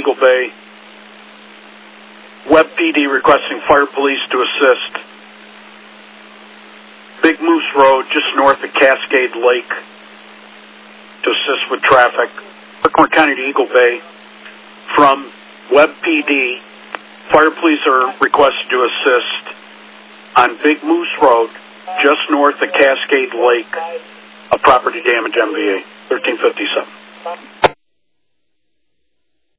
Eagle Bay. Webb PD requesting fire police to assist. Big Moose Road, just north of Cascade Lake, to assist with traffic. Buckhorn County to Eagle Bay. From Webb PD, fire police are requested to assist on Big Moose Road, just north of Cascade Lake, a property damage MVA, 1357.